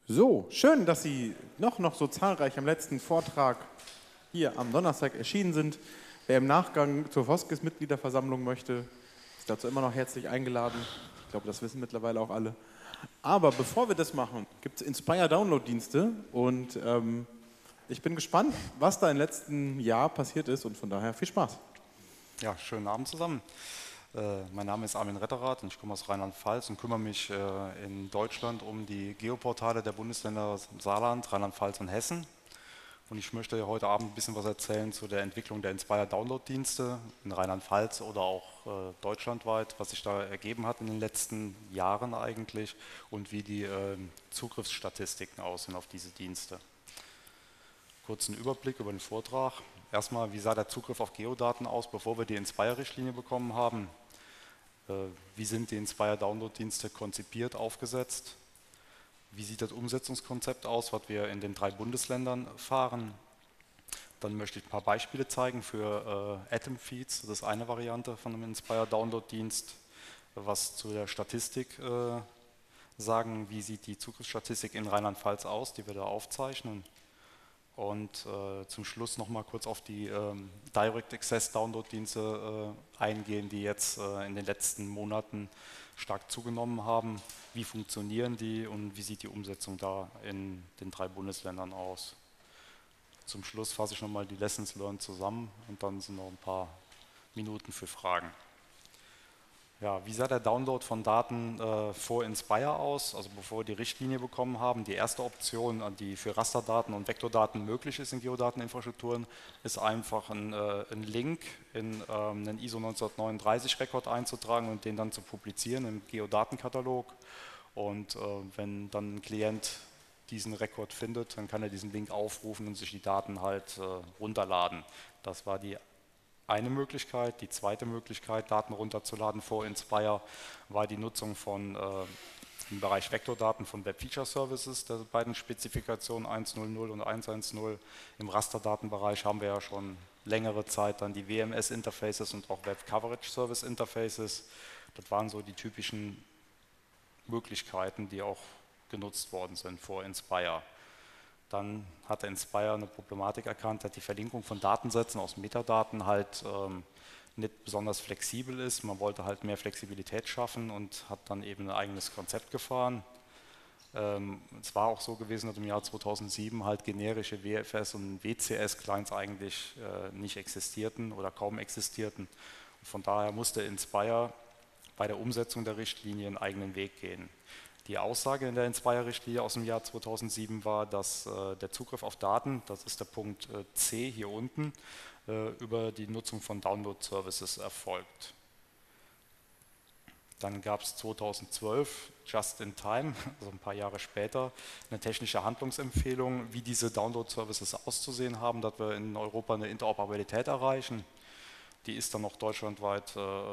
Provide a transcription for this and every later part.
So, schön, dass Sie noch so zahlreich am letzten Vortrag hier am Donnerstag erschienen sind. Wer im Nachgang zur Foskis-Mitgliederversammlung möchte, ist dazu immer noch herzlich eingeladen. Ich glaube, das wissen mittlerweile auch alle. Aber bevor wir das machen, gibt es Inspire-Download-Dienste und ich bin gespannt, was da im letzten Jahr passiert ist und von daher viel Spaß. Ja, schönen Abend zusammen. Mein Name ist Armin Retterath und ich komme aus Rheinland-Pfalz und kümmere mich in Deutschland um die Geoportale der Bundesländer Saarland, Rheinland-Pfalz und Hessen. Und ich möchte heute Abend ein bisschen was erzählen zu der Entwicklung der Inspire-Download-Dienste in Rheinland-Pfalz oder auch deutschlandweit, was sich da ergeben hat in den letzten Jahren eigentlich und wie die Zugriffsstatistiken aussehen auf diese Dienste. Kurzen Überblick über den Vortrag. Erstmal, wie sah der Zugriff auf Geodaten aus, bevor wir die Inspire-Richtlinie bekommen haben? Wie sind die Inspire-Download-Dienste konzipiert, aufgesetzt? Wie sieht das Umsetzungskonzept aus, was wir in den 3 Bundesländern fahren? Dann möchte ich ein paar Beispiele zeigen für Atom-Feeds, das ist eine Variante von einem Inspire-Download-Dienst. Was zu der Statistik sagen, wie sieht die Zugriffsstatistik in Rheinland-Pfalz aus, die wir da aufzeichnen. Und zum Schluss nochmal kurz auf die Direct Access Download-Dienste eingehen, die jetzt in den letzten Monaten stark zugenommen haben. Wie funktionieren die und wie sieht die Umsetzung da in den 3 Bundesländern aus? Zum Schluss fasse ich nochmal die Lessons Learned zusammen und dann sind noch ein paar Minuten für Fragen. Ja, wie sah der Download von Daten vor Inspire aus, also bevor wir die Richtlinie bekommen haben? Die erste Option, die für Rasterdaten und Vektordaten möglich ist in Geodateninfrastrukturen, ist einfach einen Link in einen ISO 1939-Rekord einzutragen und den dann zu publizieren im Geodatenkatalog. Und wenn dann ein Klient diesen Rekord findet, dann kann er diesen Link aufrufen und sich die Daten halt runterladen. Das war die eine Möglichkeit. Die zweite Möglichkeit, Daten runterzuladen vor Inspire, war die Nutzung von im Bereich Vektordaten von Web Feature Services, der beiden Spezifikationen 1.0.0 und 1.1.0. Im Rasterdatenbereich haben wir ja schon längere Zeit dann die WMS-Interfaces und auch Web Coverage Service Interfaces. Das waren so die typischen Möglichkeiten, die auch genutzt worden sind vor Inspire. Dann hat Inspire eine Problematik erkannt, dass die Verlinkung von Datensätzen aus Metadaten halt nicht besonders flexibel ist. Man wollte halt mehr Flexibilität schaffen und hat dann eben ein eigenes Konzept gefahren. Es war auch so gewesen, dass im Jahr 2007 halt generische WFS und WCS-Clients eigentlich nicht existierten oder kaum existierten. Und von daher musste Inspire bei der Umsetzung der Richtlinie einen eigenen Weg gehen. Die Aussage in der Inspire-Richtlinie aus dem Jahr 2007 war, dass der Zugriff auf Daten, das ist der Punkt C hier unten, über die Nutzung von Download-Services erfolgt. Dann gab es 2012, just in time, also ein paar Jahre später, eine technische Handlungsempfehlung, wie diese Download-Services auszusehen haben, dass wir in Europa eine Interoperabilität erreichen. Die ist dann noch deutschlandweit,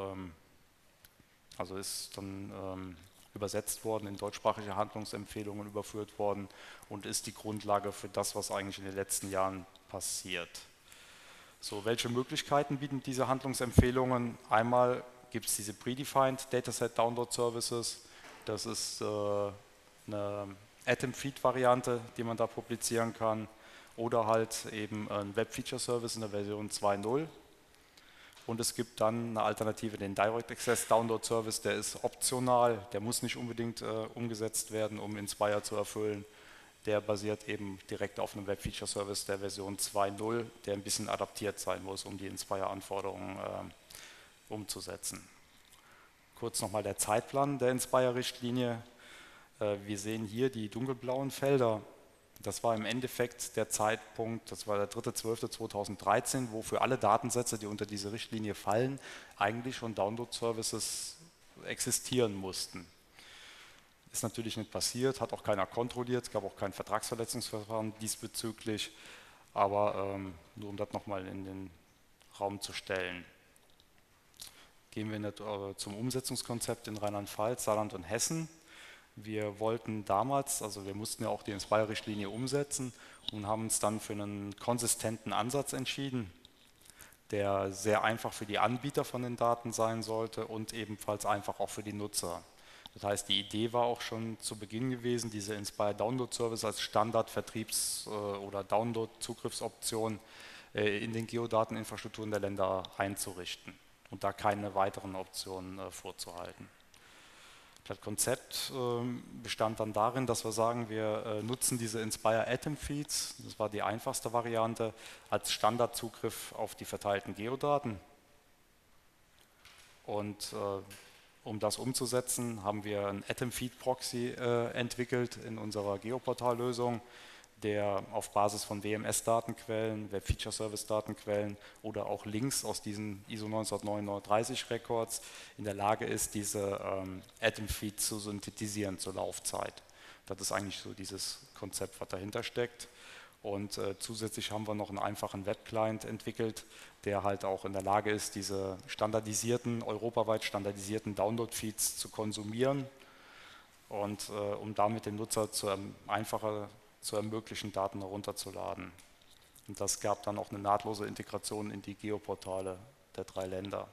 also ist dann übersetzt worden, in deutschsprachige Handlungsempfehlungen überführt worden und ist die Grundlage für das, was eigentlich in den letzten Jahren passiert. So, welche Möglichkeiten bieten diese Handlungsempfehlungen? Einmal gibt es diese Predefined Dataset Download Services. Das ist eine Atom-Feed-Variante, die man da publizieren kann. Oder halt eben ein Web Feature Service in der Version 2.0. Und es gibt dann eine Alternative, den Direct Access Download Service, der ist optional, der muss nicht unbedingt umgesetzt werden, um Inspire zu erfüllen. Der basiert eben direkt auf einem Web Feature Service der Version 2.0, der ein bisschen adaptiert sein muss, um die Inspire-Anforderungen umzusetzen. Kurz nochmal der Zeitplan der Inspire-Richtlinie. Wir sehen hier die dunkelblauen Felder. Das war im Endeffekt der Zeitpunkt, das war der 3.12.2013, wo für alle Datensätze, die unter diese Richtlinie fallen, eigentlich schon Download-Services existieren mussten. Ist natürlich nicht passiert, hat auch keiner kontrolliert, es gab auch kein Vertragsverletzungsverfahren diesbezüglich, aber nur um das nochmal in den Raum zu stellen. Gehen wir zum Umsetzungskonzept in Rheinland-Pfalz, Saarland und Hessen. Wir wollten damals, also wir mussten ja auch die Inspire-Richtlinie umsetzen und haben uns dann für einen konsistenten Ansatz entschieden, der sehr einfach für die Anbieter von den Daten sein sollte und ebenfalls einfach auch für die Nutzer. Das heißt, die Idee war auch schon zu Beginn gewesen, diese Inspire Download Service als Standard-Vertriebs- oder Download-Zugriffsoption in den Geodateninfrastrukturen der Länder einzurichten und da keine weiteren Optionen vorzuhalten. Das Konzept bestand dann darin, dass wir sagen, wir nutzen diese Inspire Atom Feeds, das war die einfachste Variante, als Standardzugriff auf die verteilten Geodaten. Und um das umzusetzen, haben wir einen Atom Feed Proxy entwickelt in unserer Geoportal-Lösung, der auf Basis von WMS-Datenquellen, Web Feature Service-Datenquellen oder auch Links aus diesen ISO 19930 Records in der Lage ist, diese Atom Feed zu synthetisieren zur Laufzeit. Das ist eigentlich so dieses Konzept, was dahinter steckt. Und zusätzlich haben wir noch einen einfachen Web-Client entwickelt, der halt auch in der Lage ist, diese standardisierten, europaweit standardisierten Download-Feeds zu konsumieren und um damit dem Nutzer einfacher zu ermöglichen, Daten herunterzuladen. Und das gab dann auch eine nahtlose Integration in die Geoportale der 3 Länder.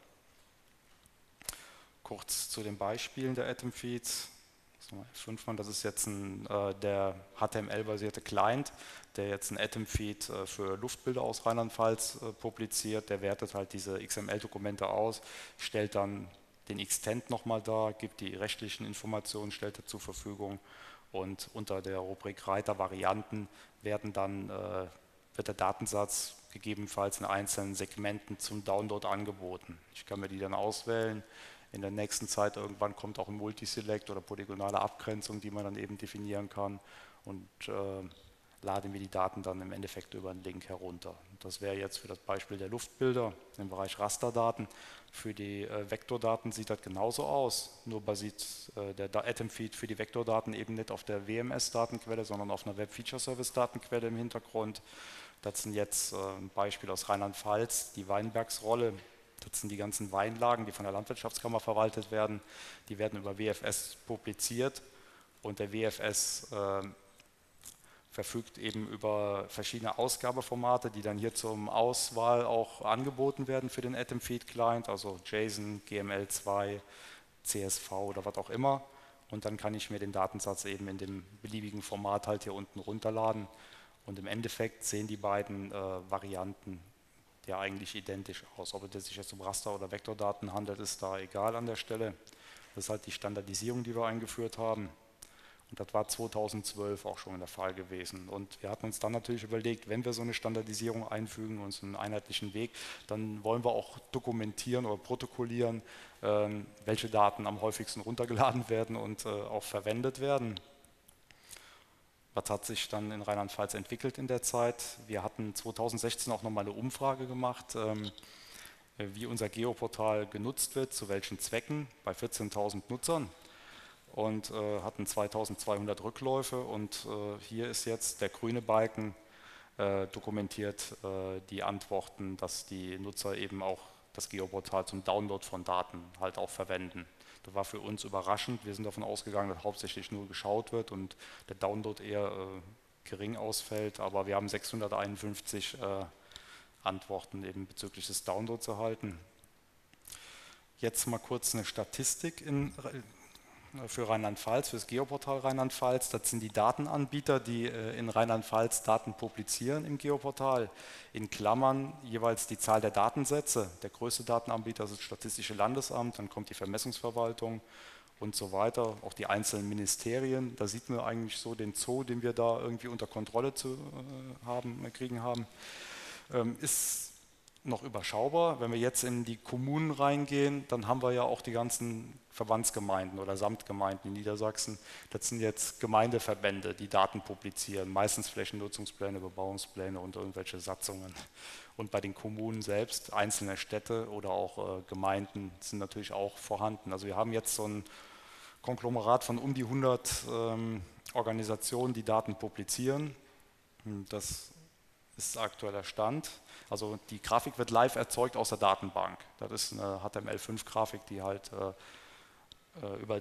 Kurz zu den Beispielen der Atom Feeds. Das ist jetzt der HTML-basierte Client, der jetzt einen Atom Feed für Luftbilder aus Rheinland-Pfalz publiziert. Der wertet halt diese XML-Dokumente aus, stellt dann den Extent nochmal dar, gibt die rechtlichen Informationen, stellt er zur Verfügung und unter der Rubrik Reiter Varianten wird der Datensatz gegebenenfalls in einzelnen Segmenten zum Download angeboten. Ich kann mir die dann auswählen. In der nächsten Zeit irgendwann kommt auch ein Multiselect oder polygonale Abgrenzung, die man dann eben definieren kann und lade mir die Daten dann im Endeffekt über einen Link herunter. Das wäre jetzt für das Beispiel der Luftbilder im Bereich Rasterdaten. Für die Vektordaten sieht das genauso aus, nur basiert der Atom Feed für die Vektordaten eben nicht auf der WMS-Datenquelle, sondern auf einer Web Feature Service-Datenquelle im Hintergrund. Das sind jetzt ein Beispiel aus Rheinland-Pfalz, die Weinbergsrolle. Das sind die ganzen Weinlagen, die von der Landwirtschaftskammer verwaltet werden. Die werden über WFS publiziert und der WFS verfügt eben über verschiedene Ausgabeformate, die dann hier zum Auswahl auch angeboten werden für den Atom Feed Client, also JSON, GML2, CSV oder was auch immer. Und dann kann ich mir den Datensatz eben in dem beliebigen Format halt hier unten runterladen. Und im Endeffekt sehen die beiden Varianten ja eigentlich identisch aus. Ob es sich jetzt um Raster- oder Vektordaten handelt, ist da egal an der Stelle. Das ist halt die Standardisierung, die wir eingeführt haben. Und das war 2012 auch schon der Fall gewesen. Und wir hatten uns dann natürlich überlegt, wenn wir so eine Standardisierung einfügen, uns einen einheitlichen Weg, dann wollen wir auch dokumentieren oder protokollieren, welche Daten am häufigsten runtergeladen werden und auch verwendet werden. Was hat sich dann in Rheinland-Pfalz entwickelt in der Zeit? Wir hatten 2016 auch nochmal eine Umfrage gemacht, wie unser Geoportal genutzt wird, zu welchen Zwecken, bei 14.000 Nutzern. Und hatten 2200 Rückläufe und hier ist jetzt der grüne Balken dokumentiert die Antworten, dass die Nutzer eben auch das Geoportal zum Download von Daten halt auch verwenden. Das war für uns überraschend. Wir sind davon ausgegangen, dass hauptsächlich nur geschaut wird und der Download eher gering ausfällt, aber wir haben 651 Antworten eben bezüglich des Downloads erhalten. Jetzt mal kurz eine Statistik für Rheinland-Pfalz, für das Geoportal Rheinland-Pfalz. Das sind die Datenanbieter, die in Rheinland-Pfalz Daten publizieren im Geoportal. In Klammern jeweils die Zahl der Datensätze. Der größte Datenanbieter ist das Statistische Landesamt, dann kommt die Vermessungsverwaltung und so weiter. Auch die einzelnen Ministerien. Da sieht man eigentlich so den Zoo, den wir da irgendwie unter Kontrolle kriegen haben. Ist noch überschaubar. Wenn wir jetzt in die Kommunen reingehen, dann haben wir ja auch die ganzen Verbandsgemeinden oder Samtgemeinden in Niedersachsen. Das sind jetzt Gemeindeverbände, die Daten publizieren, meistens Flächennutzungspläne, Bebauungspläne und irgendwelche Satzungen. Und bei den Kommunen selbst, einzelne Städte oder auch Gemeinden sind natürlich auch vorhanden. Also wir haben jetzt so ein Konglomerat von um die 100 Organisationen, die Daten publizieren. Das ist aktueller Stand. Also die Grafik wird live erzeugt aus der Datenbank. Das ist eine HTML5-Grafik, die halt über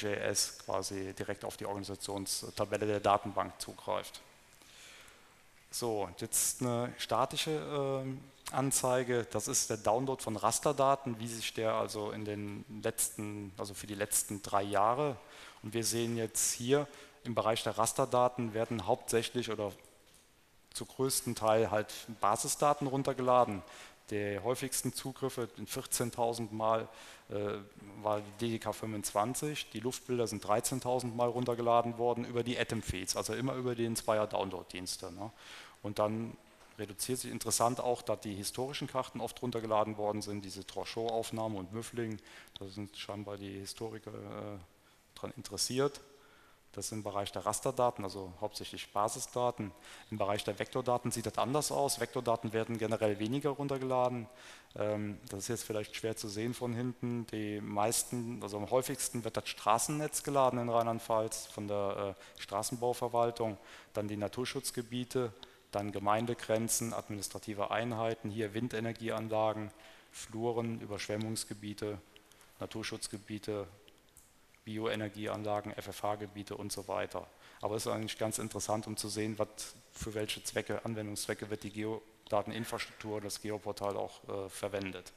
D3.js quasi direkt auf die Organisationstabelle der Datenbank zugreift. So, jetzt eine statische Anzeige, das ist der Download von Rasterdaten, wie sich der also in den letzten, also für die letzten 3 Jahre, und wir sehen jetzt hier im Bereich der Rasterdaten werden hauptsächlich oder zu größten Teil halt Basisdaten runtergeladen. Die häufigsten Zugriffe, 14.000 Mal war die DDK 25, die Luftbilder sind 13.000 Mal runtergeladen worden über die Atom-Feeds, also immer über die Inspire-Download-Dienste. Ne? Und dann reduziert sich interessant auch, dass die historischen Karten oft runtergeladen worden sind, diese Trochot-Aufnahme und Müffling, da sind scheinbar die Historiker daran interessiert. Das ist im Bereich der Rasterdaten, also hauptsächlich Basisdaten. Im Bereich der Vektordaten sieht das anders aus. Vektordaten werden generell weniger runtergeladen. Das ist jetzt vielleicht schwer zu sehen von hinten. Die meisten, also am häufigsten wird das Straßennetz geladen in Rheinland-Pfalz von der Straßenbauverwaltung, dann die Naturschutzgebiete, dann Gemeindegrenzen, administrative Einheiten, hier Windenergieanlagen, Fluren, Überschwemmungsgebiete, Naturschutzgebiete, Bioenergieanlagen, FFH-Gebiete und so weiter. Aber es ist eigentlich ganz interessant, um zu sehen, was für welche Zwecke, Anwendungszwecke wird die Geodateninfrastruktur, das Geoportal auch verwendet.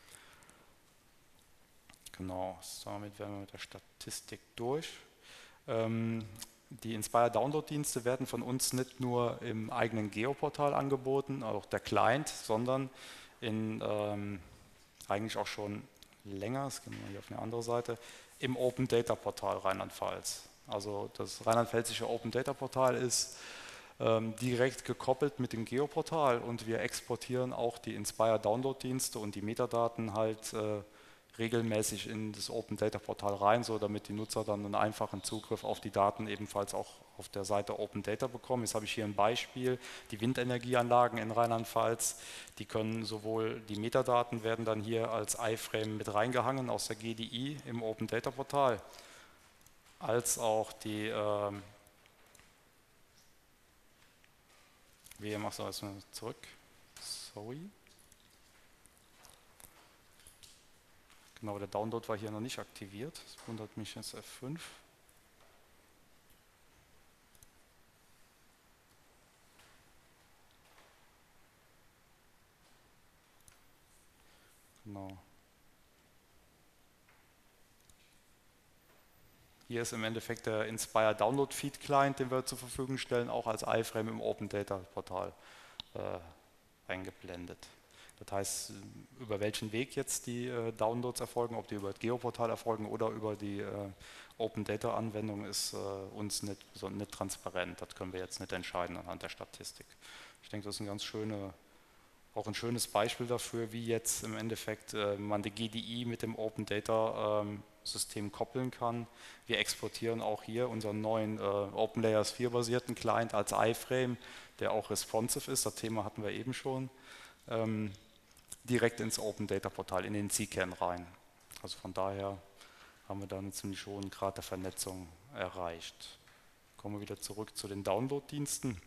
Genau, damit wären wir mit der Statistik durch. Die Inspire Download-Dienste werden von uns nicht nur im eigenen Geoportal angeboten, auch der Client, sondern in eigentlich auch schon länger, das gehen wir mal hier auf eine andere Seite, im Open Data Portal Rheinland-Pfalz. Also das rheinland-pfälzische Open Data Portal ist direkt gekoppelt mit dem Geoportal und wir exportieren auch die Inspire Download-Dienste und die Metadaten halt regelmäßig in das Open Data Portal rein, so damit die Nutzer dann einen einfachen Zugriff auf die Daten ebenfalls auch auf der Seite Open Data bekommen. Jetzt habe ich hier ein Beispiel, die Windenergieanlagen in Rheinland-Pfalz, die können sowohl, die Metadaten werden dann hier als iFrame mit reingehangen aus der GDI im Open Data Portal, als auch die, wie machst du das zurück? Sorry. Genau, der Download war hier noch nicht aktiviert. Das wundert mich jetzt F5. Genau. Hier ist im Endeffekt der Inspire Download Feed Client, den wir zur Verfügung stellen, auch als iFrame im Open Data Portal eingeblendet. Das heißt, über welchen Weg jetzt die Downloads erfolgen, ob die über das Geoportal erfolgen oder über die Open Data Anwendung, ist uns nicht transparent. Das können wir jetzt nicht entscheiden anhand der Statistik. Ich denke, das ist ein ganz auch ein schönes Beispiel dafür, wie jetzt im Endeffekt man die GDI mit dem Open Data System koppeln kann. Wir exportieren auch hier unseren neuen OpenLayers 4 basierten Client als iFrame, der auch responsive ist. Das Thema hatten wir eben schon. Direkt ins Open Data Portal, in den CKAN rein. Also von daher haben wir da einen ziemlich hohen Grad der Vernetzung erreicht. Kommen wir wieder zurück zu den Download-Diensten.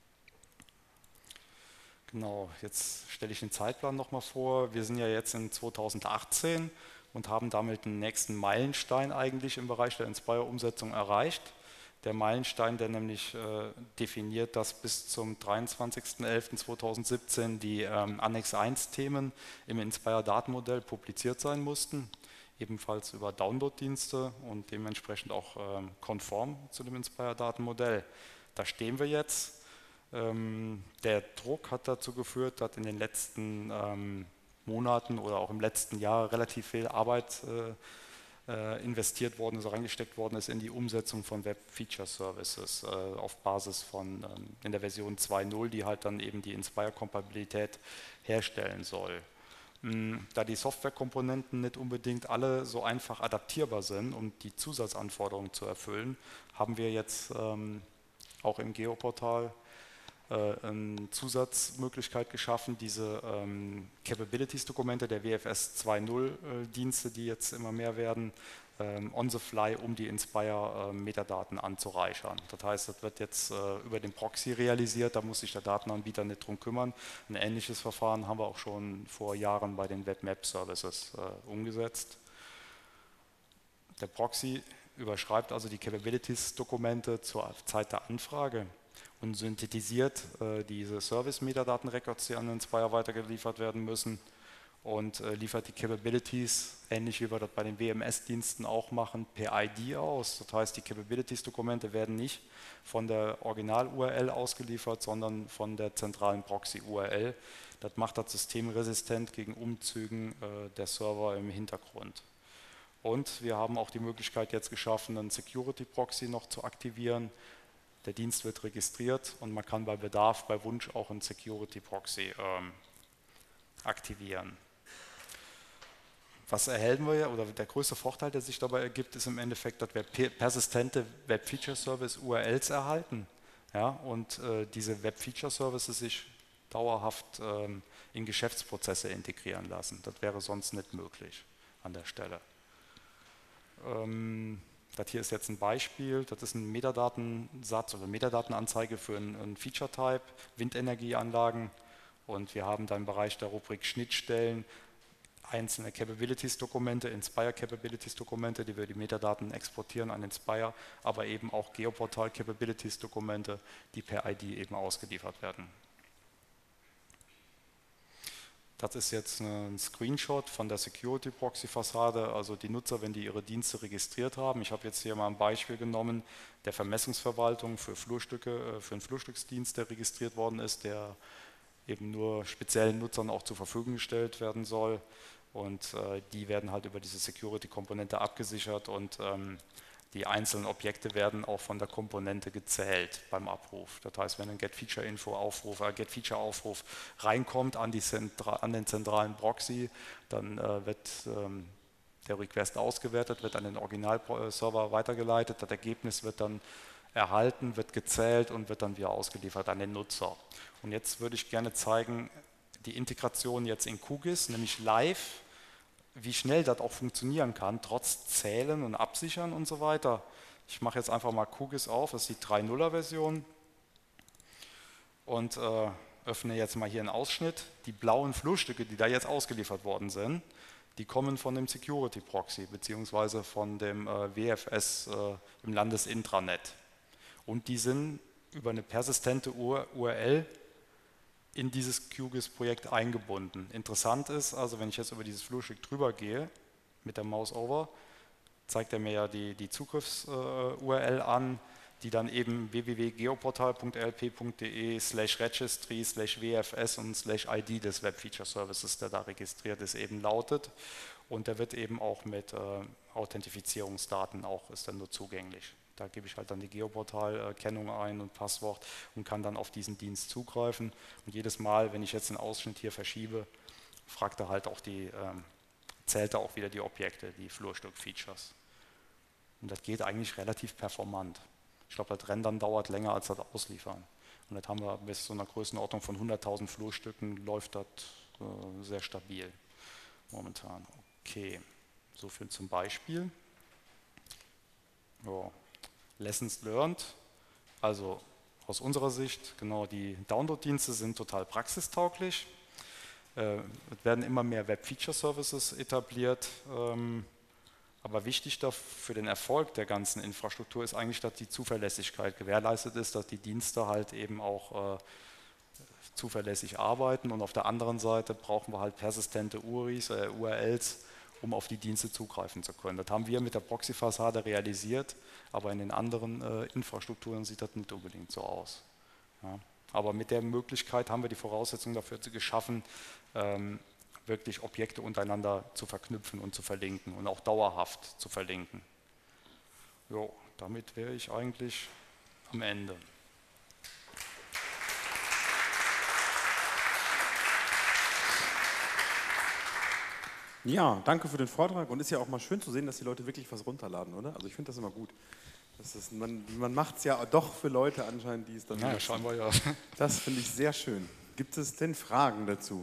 Genau, jetzt stelle ich den Zeitplan nochmal vor. Wir sind ja jetzt in 2018 und haben damit den nächsten Meilenstein eigentlich im Bereich der Inspire-Umsetzung erreicht. Der Meilenstein, der nämlich definiert, dass bis zum 23.11.2017 die Annex 1-Themen im Inspire-Datenmodell publiziert sein mussten, ebenfalls über Download-Dienste und dementsprechend auch konform zu dem Inspire-Datenmodell. Da stehen wir jetzt. Der Druck hat dazu geführt, dass in den letzten Monaten oder auch im letzten Jahr relativ viel Arbeit investiert worden ist, reingesteckt worden ist in die Umsetzung von Web Feature Services auf Basis von in der Version 2.0, die halt dann eben die Inspire-Kompatibilität herstellen soll. Da die Softwarekomponenten nicht unbedingt alle so einfach adaptierbar sind, um die Zusatzanforderungen zu erfüllen, haben wir jetzt auch im Geoportal eine Zusatzmöglichkeit geschaffen, diese Capabilities-Dokumente der WFS 2.0 Dienste, die jetzt immer mehr werden, on the fly, um die Inspire-Metadaten anzureichern. Das heißt, das wird jetzt über den Proxy realisiert, da muss sich der Datenanbieter nicht drum kümmern. Ein ähnliches Verfahren haben wir auch schon vor Jahren bei den Web-Map-Services umgesetzt. Der Proxy überschreibt also die Capabilities-Dokumente zur Zeit der Anfrage. und synthetisiert diese Service-Metadaten-Records, die an den Spire weitergeliefert werden müssen, und liefert die Capabilities, ähnlich wie wir das bei den WMS-Diensten auch machen, per ID aus. Das heißt, die Capabilities-Dokumente werden nicht von der Original-URL ausgeliefert, sondern von der zentralen Proxy-URL. Das macht das System resistent gegen Umzügen der Server im Hintergrund. Und wir haben auch die Möglichkeit jetzt geschaffen, einen Security-Proxy noch zu aktivieren. Der Dienst wird registriert und man kann bei Bedarf, bei Wunsch auch einen Security-Proxy aktivieren. Was erhalten wir, oder der größte Vorteil, der sich dabei ergibt, ist im Endeffekt, dass wir persistente Web-Feature-Service-URLs erhalten. Ja, und diese Web-Feature-Services sich dauerhaft in Geschäftsprozesse integrieren lassen. Das wäre sonst nicht möglich an der Stelle. Das hier ist jetzt ein Beispiel, das ist ein Metadatensatz oder Metadatenanzeige für einen Feature-Type, Windenergieanlagen, und wir haben dann im Bereich der Rubrik Schnittstellen einzelne Capabilities-Dokumente, Inspire Capabilities-Dokumente, die wir die Metadaten exportieren an Inspire, aber eben auch Geoportal Capabilities-Dokumente, die per ID eben ausgeliefert werden. Das ist jetzt ein Screenshot von der Security-Proxy-Fassade, also die Nutzer, wenn die ihre Dienste registriert haben. Ich habe jetzt hier mal ein Beispiel genommen der Vermessungsverwaltung für Flurstücke, für einen Flurstücksdienst, der registriert worden ist, der eben nur speziellen Nutzern auch zur Verfügung gestellt werden soll. Und die werden halt über diese Security-Komponente abgesichert und die einzelnen Objekte werden auch von der Komponente gezählt beim Abruf. Das heißt, wenn ein Get-Feature-Info-Aufruf, Get-Feature-Aufruf reinkommt an den zentralen Proxy, dann wird der Request ausgewertet, wird an den Originalserver weitergeleitet, das Ergebnis wird dann erhalten, wird gezählt und wird dann wieder ausgeliefert an den Nutzer. Und jetzt würde ich gerne zeigen, die Integration jetzt in QGIS, nämlich live, wie schnell das auch funktionieren kann, trotz Zählen und Absichern und so weiter. Ich mache jetzt einfach mal QGIS auf, das ist die 3.0er-Version und öffne jetzt mal hier einen Ausschnitt. Die blauen Flurstücke, die da jetzt ausgeliefert worden sind, die kommen von dem Security Proxy bzw. von dem WFS im Landesintranet. Und die sind über eine persistente URL in dieses QGIS-Projekt eingebunden. Interessant ist, also wenn ich jetzt über dieses Flurstück drüber gehe, mit der Maus over, zeigt er mir ja die Zugriffs-URL an, die dann eben www.geoportal.lp.de/registry/wfs und /id des Web-Feature-Services, der da registriert ist, eben lautet. Und der wird eben auch mit Authentifizierungsdaten auch, ist dann nur zugänglich. Da gebe ich halt dann die Geoportal-Kennung ein und Passwort und kann dann auf diesen Dienst zugreifen. Und jedes Mal, wenn ich jetzt den Ausschnitt hier verschiebe, fragt er halt auch zählt er auch wieder die Objekte, die Flurstück-Features. Und das geht eigentlich relativ performant. Ich glaube, das Rendern dauert länger als das Ausliefern. Und das haben wir bis zu einer Größenordnung von 100.000 Flurstücken, läuft das sehr stabil momentan. Okay, soviel zum Beispiel. Ja. Lessons learned, also aus unserer Sicht, genau, die Download-Dienste sind total praxistauglich. Es werden immer mehr Web-Feature-Services etabliert, aber wichtig für den Erfolg der ganzen Infrastruktur ist eigentlich, dass die Zuverlässigkeit gewährleistet ist, dass die Dienste halt eben auch zuverlässig arbeiten, und auf der anderen Seite brauchen wir halt persistente URLs, um auf die Dienste zugreifen zu können. Das haben wir mit der Proxy-Fassade realisiert, aber in den anderen Infrastrukturen sieht das nicht unbedingt so aus. Ja. Aber mit der Möglichkeit haben wir die Voraussetzungen dafür geschaffen, wirklich Objekte untereinander zu verknüpfen und zu verlinken und auch dauerhaft zu verlinken. Jo, damit wäre ich eigentlich am Ende. Ja, danke für den Vortrag, und ist ja auch mal schön zu sehen, dass die Leute wirklich was runterladen, oder? Also ich finde das immer gut. Man macht es ja doch für Leute anscheinend, die es dann... Ja, scheinbar ja. Das finde ich sehr schön. Gibt es denn Fragen dazu?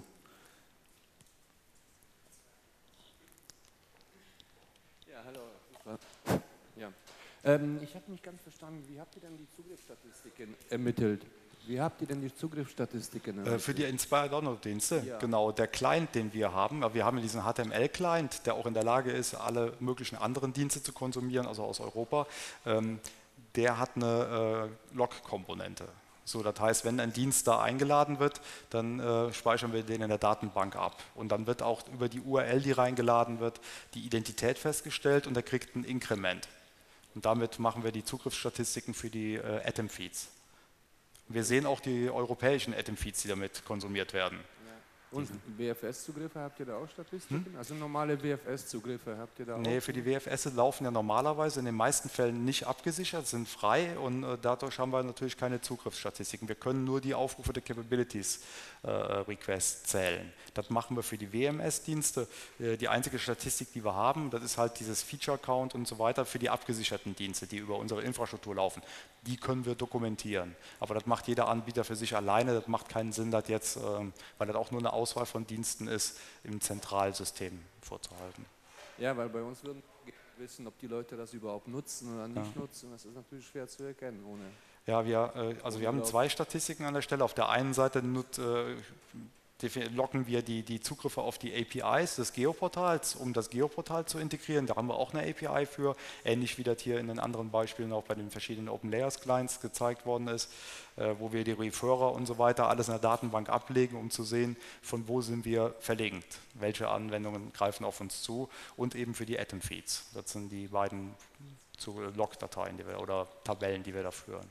Ja, hallo. Ja. Ich habe nicht ganz verstanden, wie habt ihr denn die Zugriffsstatistiken ermittelt? Wie habt ihr denn die Zugriffsstatistiken ermittelt? Für die Inspire Download-Dienste, Ja. genau, der Client, den wir haben, wir haben diesen HTML-Client, der auch in der Lage ist, alle möglichen anderen Dienste zu konsumieren, also aus Europa, der hat eine Log-Komponente. So, das heißt, wenn ein Dienst da eingeladen wird, dann speichern wir den in der Datenbank ab. Und dann wird auch über die URL, die reingeladen wird, die Identität festgestellt und er kriegt ein Inkrement. Und damit machen wir die Zugriffsstatistiken für die Atom-Feeds. Wir sehen auch die europäischen Atom-Feeds, die damit konsumiert werden. Und WFS-Zugriffe, habt ihr da auch Statistiken? Also normale WFS-Zugriffe habt ihr da auch? Nee, für die WFS laufen ja normalerweise in den meisten Fällen nicht abgesichert, sind frei und dadurch haben wir natürlich keine Zugriffsstatistiken. Wir können nur die Aufrufe der Capabilities Requests zählen. Das machen wir für die WMS-Dienste. Die einzige Statistik, die wir haben, das ist halt dieses Feature-Count und so weiter für die abgesicherten Dienste, die über unsere Infrastruktur laufen. Die können wir dokumentieren. Aber das macht jeder Anbieter für sich alleine. Das macht keinen Sinn, das jetzt, weil das auch nur eine Auswahl von Diensten ist, im Zentralsystem vorzuhalten. Ja, weil bei uns würden wir wissen, ob die Leute das überhaupt nutzen oder nicht nutzen. Das ist natürlich schwer zu erkennen ohne. Ja, wir haben zwei Statistiken an der Stelle. Auf der einen Seite locken wir die Zugriffe auf die APIs des Geoportals, um das Geoportal zu integrieren. Da haben wir auch eine API für, ähnlich wie das hier in den anderen Beispielen auch bei den verschiedenen Open Layers Clients gezeigt worden ist, wo wir die Referrer und so weiter alles in der Datenbank ablegen, um zu sehen, von wo sind wir verlinkt, welche Anwendungen greifen auf uns zu und eben für die Atom Feeds. Das sind die beiden Log-Dateien oder Tabellen, die wir da führen.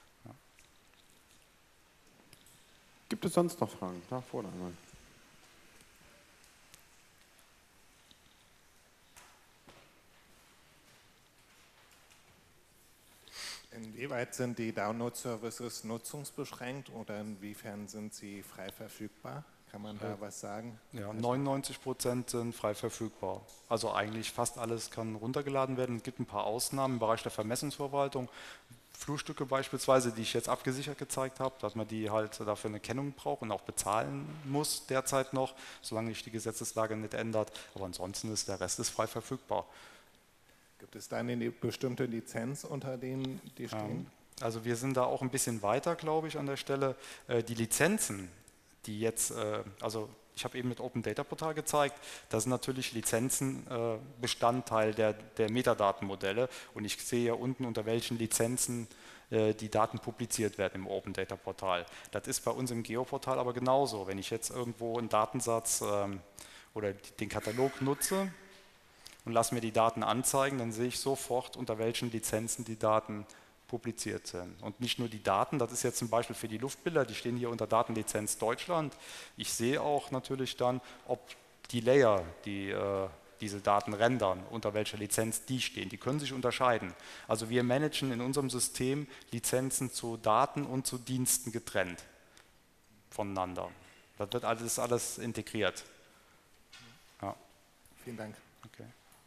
Gibt es sonst noch Fragen? Da vorne einmal. Inwieweit sind die Download-Services nutzungsbeschränkt oder inwiefern sind sie frei verfügbar? Kann man da was sagen? Ja, 99% sind frei verfügbar. Also eigentlich fast alles kann runtergeladen werden. Es gibt ein paar Ausnahmen im Bereich der Vermessungsverwaltung. Flurstücke beispielsweise, die ich jetzt abgesichert gezeigt habe, dass man die halt dafür eine Kennung braucht und auch bezahlen muss derzeit noch, solange sich die Gesetzeslage nicht ändert. Aber ansonsten ist der Rest frei verfügbar. Gibt es da eine bestimmte Lizenz, unter denen die stehen? Also wir sind da auch ein bisschen weiter, glaube ich, an der Stelle. Die Lizenzen, die jetzt, also ich habe eben mit Open Data Portal gezeigt, da sind natürlich Lizenzen Bestandteil der Metadatenmodelle und ich sehe ja unten, unter welchen Lizenzen die Daten publiziert werden im Open Data Portal. Das ist bei uns im Geoportal aber genauso. Wenn ich jetzt irgendwo einen Datensatz oder den Katalog nutze und lasse mir die Daten anzeigen, dann sehe ich sofort, unter welchen Lizenzen die Daten publiziert sind. Und nicht nur die Daten, das ist jetzt zum Beispiel für die Luftbilder, die stehen hier unter Datenlizenz Deutschland. Ich sehe auch natürlich dann, ob die Layer, die diese Daten rendern, unter welcher Lizenz die stehen. Die können sich unterscheiden. Also wir managen in unserem System Lizenzen zu Daten und zu Diensten getrennt voneinander. Das wird alles integriert. Ja. Vielen Dank. Okay.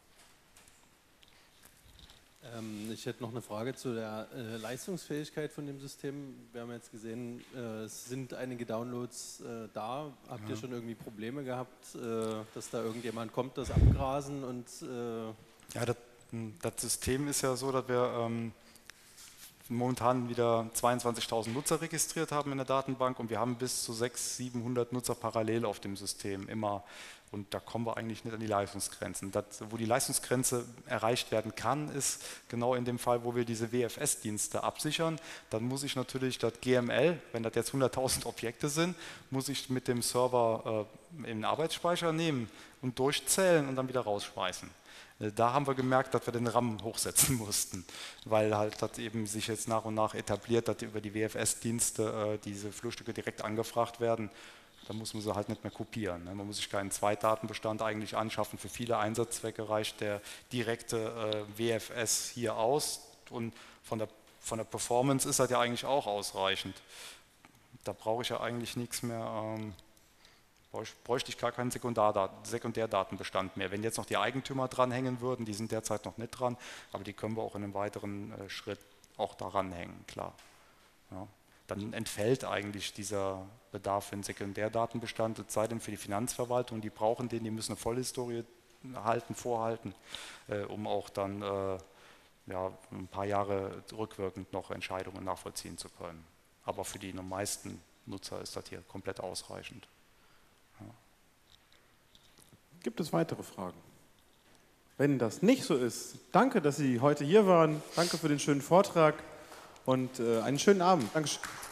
Ich hätte noch eine Frage zu der Leistungsfähigkeit von dem System. Wir haben jetzt gesehen, es sind einige Downloads da. Habt ihr schon irgendwie Probleme gehabt, dass da irgendjemand kommt, das abgrasen und... Ja, das System ist ja so, dass wir momentan wieder 22.000 Nutzer registriert haben in der Datenbank und wir haben bis zu 600, 700 Nutzer parallel auf dem System immer. Und da kommen wir eigentlich nicht an die Leistungsgrenzen. Wo die Leistungsgrenze erreicht werden kann, ist genau in dem Fall, wo wir diese WFS-Dienste absichern. Dann muss ich natürlich das GML, wenn das jetzt 100.000 Objekte sind, muss ich mit dem Server in den Arbeitsspeicher nehmen und durchzählen und dann wieder rausschmeißen. Da haben wir gemerkt, dass wir den RAM hochsetzen mussten, weil halt das eben sich jetzt nach und nach etabliert, dass über die WFS-Dienste diese Flurstücke direkt angefragt werden. Da muss man sie halt nicht mehr kopieren. Man muss sich keinen Zweitdatenbestand eigentlich anschaffen. Für viele Einsatzzwecke reicht der direkte WFS hier aus und von der Performance ist das ja eigentlich auch ausreichend. Da brauche ich ja eigentlich nichts mehr, bräuchte ich gar keinen Sekundärdatenbestand mehr. Wenn jetzt noch die Eigentümer dranhängen würden, die sind derzeit noch nicht dran, aber die können wir auch in einem weiteren Schritt auch daran hängen, klar. Ja. Dann entfällt eigentlich dieser Bedarf für einen Sekundärdatenbestand, es sei denn für die Finanzverwaltung, die brauchen den, die müssen eine Vollhistorie vorhalten, um auch dann ein paar Jahre rückwirkend noch Entscheidungen nachvollziehen zu können. Aber für die meisten Nutzer ist das hier komplett ausreichend. Ja. Gibt es weitere Fragen? Wenn das nicht so ist, danke, dass Sie heute hier waren, danke für den schönen Vortrag. Und einen schönen Abend. Dankeschön.